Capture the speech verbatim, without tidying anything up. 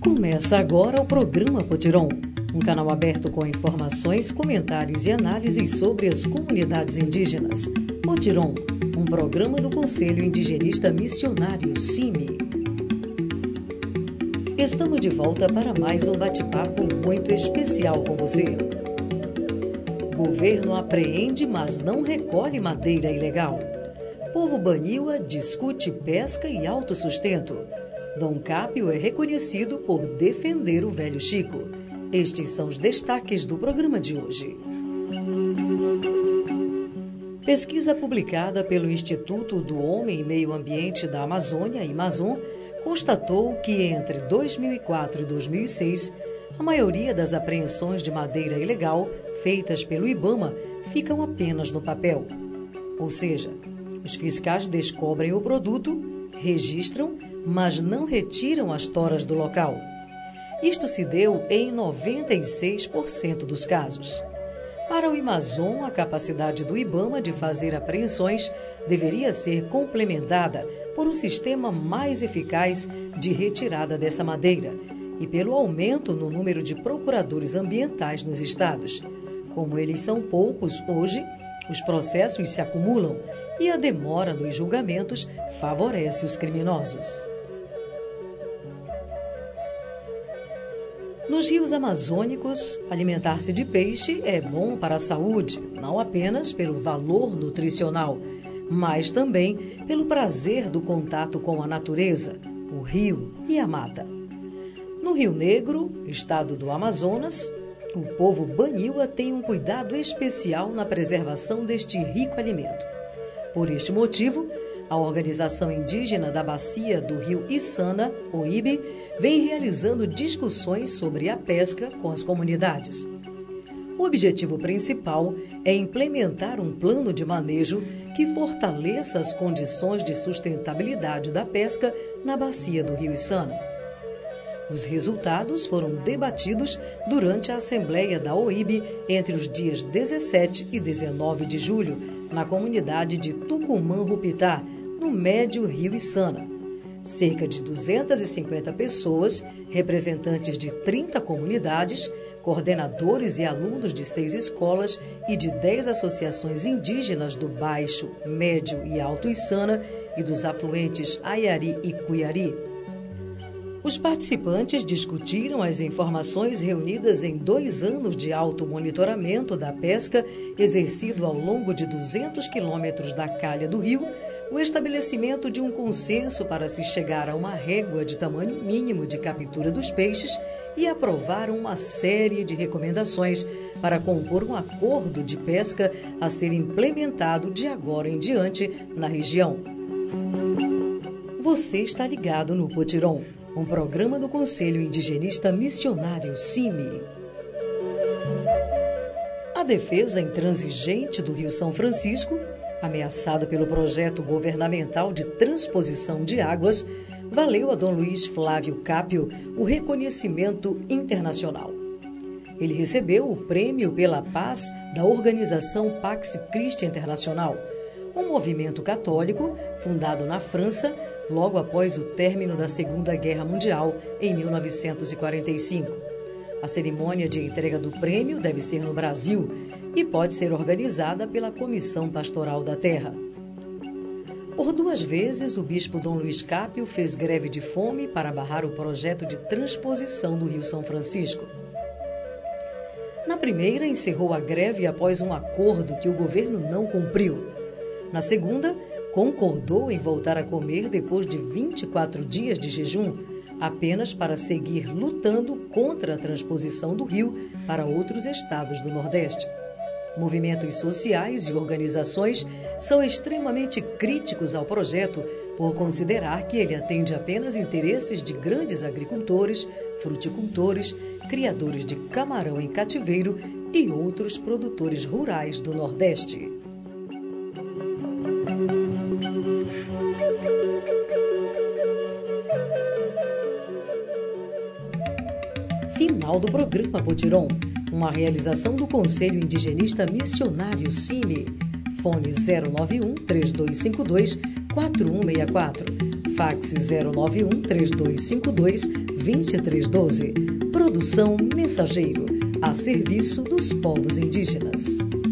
Começa agora o programa Potiron, um canal aberto com informações, comentários e análises sobre as comunidades indígenas. Potiron, um programa do Conselho Indigenista Missionário, C I M I. Estamos de volta para mais um bate-papo muito especial com você. Governo apreende, mas não recolhe madeira ilegal. Povo Baniwa discute pesca e autossustento. Dom Cápio é reconhecido por defender o velho Chico. Estes são os destaques do programa de hoje. Pesquisa publicada pelo Instituto do Homem e Meio Ambiente da Amazônia, Amazon, constatou que entre dois mil e quatro e dois mil e seis, a maioria das apreensões de madeira ilegal feitas pelo IBAMA ficam apenas no papel. Ou seja, os fiscais descobrem o produto, registram, mas não retiram as toras do local. Isto se deu em noventa e seis por cento dos casos. Para o Amazon, a capacidade do IBAMA de fazer apreensões deveria ser complementada por um sistema mais eficaz de retirada dessa madeira e pelo aumento no número de procuradores ambientais nos estados. Como eles são poucos hoje, os processos se acumulam e a demora nos julgamentos favorece os criminosos. Nos rios amazônicos, alimentar-se de peixe é bom para a saúde, não apenas pelo valor nutricional, mas também pelo prazer do contato com a natureza, o rio e a mata. No Rio Negro, estado do Amazonas, o povo Baniwa tem um cuidado especial na preservação deste rico alimento. Por este motivo, a Organização Indígena da Bacia do Rio Içana, O I B, vem realizando discussões sobre a pesca com as comunidades. O objetivo principal é implementar um plano de manejo que fortaleça as condições de sustentabilidade da pesca na bacia do Rio Içana. Os resultados foram debatidos durante a Assembleia da O I B entre os dias dezessete e dezenove de julho, na comunidade de Tucumã-Rupitá, no médio Rio Içana. Cerca de duzentas e cinquenta pessoas, representantes de trinta comunidades, coordenadores e alunos de seis escolas e de dez associações indígenas do Baixo, Médio e Alto Içana e dos afluentes Ayari e Cuiari. Os participantes discutiram as informações reunidas em dois anos de auto-monitoramento da pesca exercido ao longo de duzentos quilômetros da calha do rio, o estabelecimento de um consenso para se chegar a uma régua de tamanho mínimo de captura dos peixes e aprovaram uma série de recomendações para compor um acordo de pesca a ser implementado de agora em diante na região. Você está ligado no Potiron, um programa do Conselho Indigenista Missionário, C I M I. A defesa intransigente do Rio São Francisco, ameaçado pelo projeto governamental de transposição de águas, valeu a Dom Luiz Flávio Cápio o reconhecimento internacional. Ele recebeu o Prêmio pela Paz da organização Pax Christi Internacional, um movimento católico fundado na França logo após o término da Segunda Guerra Mundial, em mil novecentos e quarenta e cinco. A cerimônia de entrega do prêmio deve ser no Brasil e pode ser organizada pela Comissão Pastoral da Terra. Por duas vezes, o bispo Dom Luiz Cápio fez greve de fome para barrar o projeto de transposição do Rio São Francisco. Na primeira, encerrou a greve após um acordo que o governo não cumpriu. Na segunda, concordou em voltar a comer depois de vinte e quatro dias de jejum, apenas para seguir lutando contra a transposição do rio para outros estados do Nordeste. Movimentos sociais e organizações são extremamente críticos ao projeto por considerar que ele atende apenas interesses de grandes agricultores, fruticultores, criadores de camarão em cativeiro e outros produtores rurais do Nordeste. Final do programa Potiron, uma realização do Conselho Indigenista Missionário, C I M I. Fone zero nove um, três dois cinco dois, quatro um seis quatro. Telefax zero nove um, três dois cinco dois, dois três um dois. Produção Mensageiro, a serviço dos povos indígenas.